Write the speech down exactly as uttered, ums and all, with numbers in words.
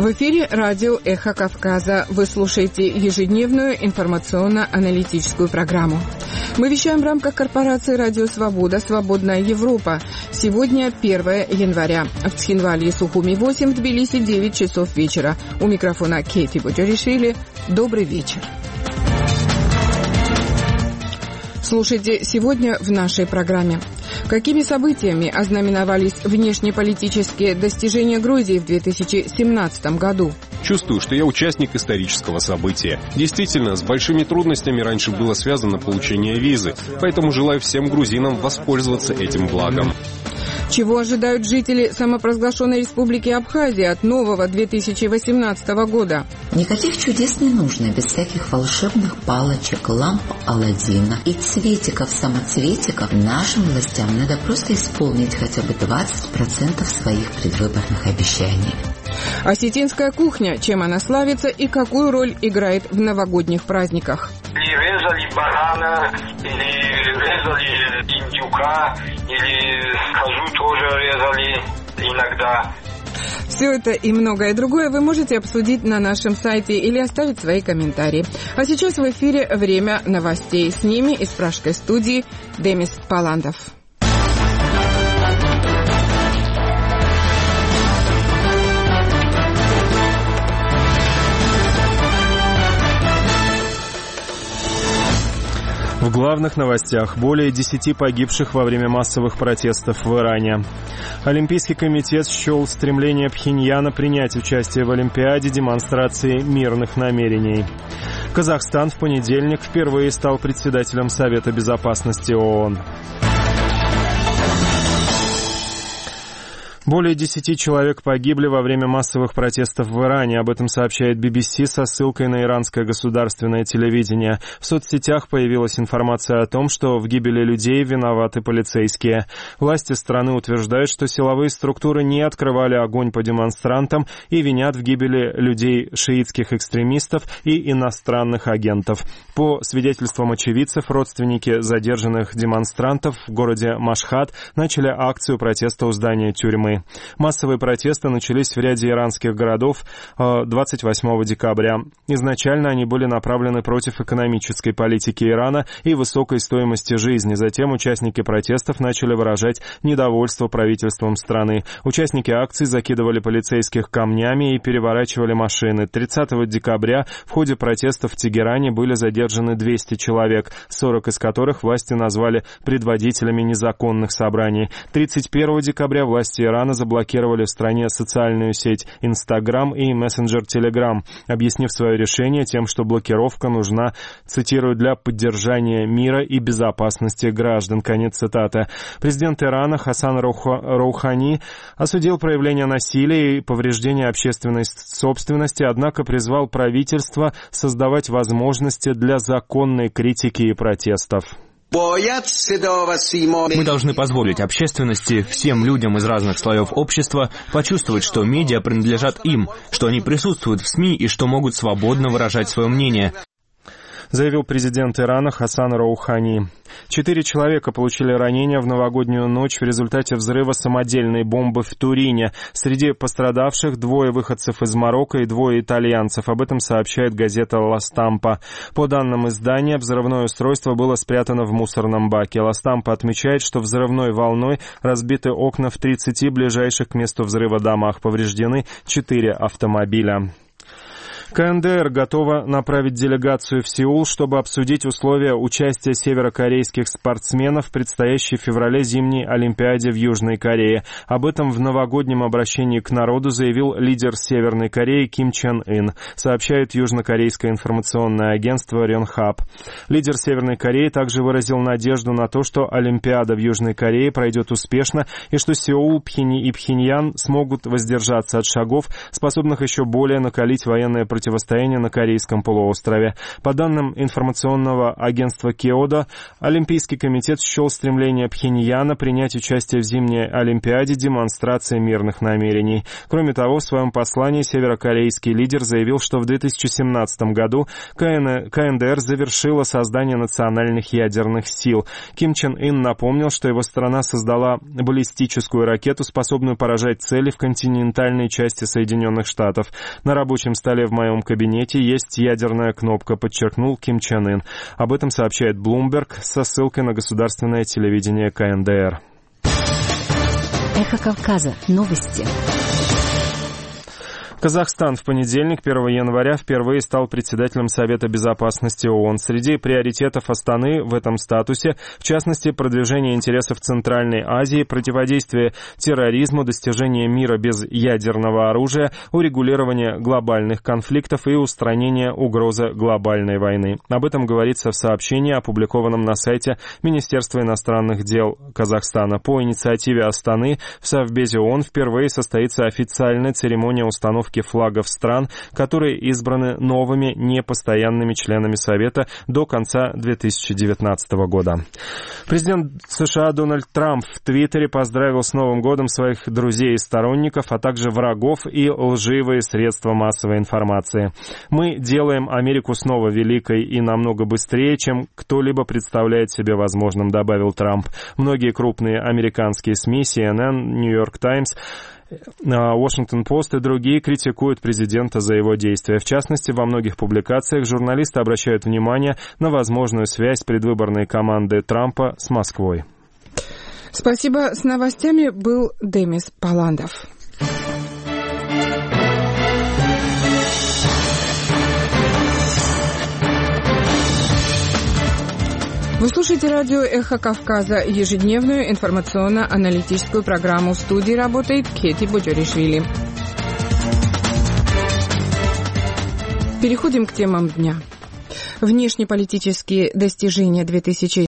В эфире радио «Эхо Кавказа». Вы слушаете ежедневную информационно-аналитическую программу. Мы вещаем в рамках корпорации «Радио Свобода. Свободная Европа». Сегодня первое января. В Цхинвале и Сухуми восемь, в Тбилиси девять часов вечера. У микрофона Кейти Боджаришвили. Добрый вечер. Слушайте сегодня в нашей программе. Какими событиями ознаменовались внешнеполитические достижения Грузии в две тысячи семнадцатом году? Чувствую, что я участник исторического события. Действительно, с большими трудностями раньше было связано получение визы, поэтому желаю всем грузинам воспользоваться этим благом. Чего ожидают жители самопровозглашенной республики Абхазия от нового две тысячи восемнадцатого года? Никаких чудес не нужно, без всяких волшебных палочек, ламп Аладдина и цветиков-самоцветиков. Нашим властям надо просто исполнить хотя бы двадцать процентов своих предвыборных обещаний. Осетинская кухня. Чем она славится и какую роль играет в новогодних праздниках? Или резали барана, или резали индюка, или козу тоже резали иногда. Все это и многое другое вы можете обсудить на нашем сайте или оставить свои комментарии. А сейчас в эфире время новостей. С ними из пражской студии Демис Паландов. В главных новостях более десяти погибших во время массовых протестов в Иране. Олимпийский комитет счел стремление Пхеньяна принять участие в Олимпиаде демонстрацией мирных намерений. Казахстан в понедельник впервые стал председателем Совета безопасности ООН. Более десяти человек погибли во время массовых протестов в Иране. Об этом сообщает би би си со ссылкой на иранское государственное телевидение. В соцсетях появилась информация о том, что в гибели людей виноваты полицейские. Власти страны утверждают, что силовые структуры не открывали огонь по демонстрантам и винят в гибели людей шиитских экстремистов и иностранных агентов. По свидетельствам очевидцев, родственники задержанных демонстрантов в городе Машхад начали акцию протеста у здания тюрьмы. Массовые протесты начались в ряде иранских городов двадцать восьмого декабря. Изначально они были направлены против экономической политики Ирана и высокой стоимости жизни. Затем участники протестов начали выражать недовольство правительством страны. Участники акций закидывали полицейских камнями и переворачивали машины. тридцатого декабря в ходе протестов в Тегеране были задержаны двести человек, сорок из которых власти назвали предводителями незаконных собраний. тридцать первого декабря власти Ирана заблокировали в стране социальную сеть Instagram и мессенджер Telegram, объяснив свое решение тем, что блокировка нужна, цитирую, для поддержания мира и безопасности граждан. Конец цитаты. Президент Ирана Хасан Роухани осудил проявление насилия и повреждения общественной собственности, однако призвал правительство создавать возможности для законной критики и протестов. Мы должны позволить общественности, всем людям из разных слоев общества почувствовать, что медиа принадлежат им, что они присутствуют в СМИ и что могут свободно выражать свое мнение, заявил президент Ирана Хасан Роухани. Четыре человека получили ранения в новогоднюю ночь в результате взрыва самодельной бомбы в Турине. Среди пострадавших двое выходцев из Марокко и двое итальянцев. Об этом сообщает газета «Ла Стампа». По данным издания, взрывное устройство было спрятано в мусорном баке. «Ла Стампа» отмечает, что взрывной волной разбиты окна в тридцати ближайших к месту взрыва домах. Повреждены четыре автомобиля. ка эн дэ эр готова направить делегацию в Сеул, чтобы обсудить условия участия северокорейских спортсменов в предстоящей в феврале зимней Олимпиаде в Южной Корее. Об этом в новогоднем обращении к народу заявил лидер Северной Кореи Ким Чен Ын, сообщает южнокорейское информационное агентство Рёнхап. Лидер Северной Кореи также выразил надежду на то, что Олимпиада в Южной Корее пройдет успешно и что Сеул, Пхени и Пхеньян смогут воздержаться от шагов, способных еще более накалить военное противостояние противостояния на Корейском полуострове. По данным информационного агентства Кеода, Олимпийский комитет счел стремление Пхеньяна принять участие в зимней Олимпиаде демонстрацией мирных намерений. Кроме того, в своем послании северокорейский лидер заявил, что в две тысячи семнадцатом году ка эн дэ эр завершила создание национальных ядерных сил. Ким Чен Ын напомнил, что его страна создала баллистическую ракету, способную поражать цели в континентальной части Соединенных Штатов. На рабочем столе в моем кабинете есть ядерная кнопка, подчеркнул Ким Чен Ын. Об этом сообщает Bloomberg со ссылкой на государственное телевидение ка эн дэ эр. Эхо Кавказа. Новости. Казахстан в понедельник, первого января, впервые стал председателем Совета Безопасности ООН. Среди приоритетов Астаны в этом статусе, в частности, продвижение интересов Центральной Азии, противодействие терроризму, достижение мира без ядерного оружия, урегулирование глобальных конфликтов и устранение угрозы глобальной войны. Об этом говорится в сообщении, опубликованном на сайте Министерства иностранных дел Казахстана. По инициативе Астаны в Совбезе ООН впервые состоится официальная церемония установки флагов стран, которые избраны новыми непостоянными членами Совета до конца две тысячи девятнадцатого года. Президент США Дональд Трамп в Твиттере поздравил с Новым годом своих друзей и сторонников, а также врагов и лживые средства массовой информации. «Мы делаем Америку снова великой и намного быстрее, чем кто-либо представляет себе возможным», добавил Трамп. Многие крупные американские СМИ, си эн эн, Нью-Йорк Таймс, Washington-Post и другие критикуют президента за его действия. В частности, во многих публикациях журналисты обращают внимание на возможную связь предвыборной команды Трампа с Москвой. Спасибо. С новостями был Демис Паландов. Вы слушаете радио «Эхо Кавказа», ежедневную информационно-аналитическую программу. В студии работает Кети Боджоришвили. Переходим к темам дня. Внешнеполитические достижения две тысячи